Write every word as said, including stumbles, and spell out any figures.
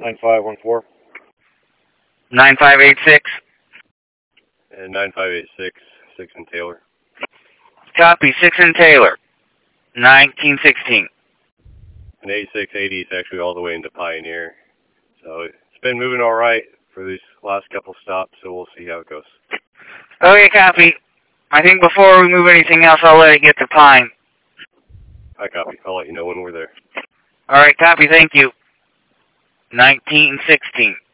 nine five one four. nine five eight six. And nine five eight six, six and Taylor. Copy, six and Taylor. nineteen sixteen. And eighty-six eighty is actually all the way into Pioneer. So it's been moving all right for these last couple stops, so we'll see how it goes. Okay, copy. I think before we move anything else, I'll let it get to Pine. I copy. I'll let you know when we're there. All right, copy. Thank you. nineteen sixteen.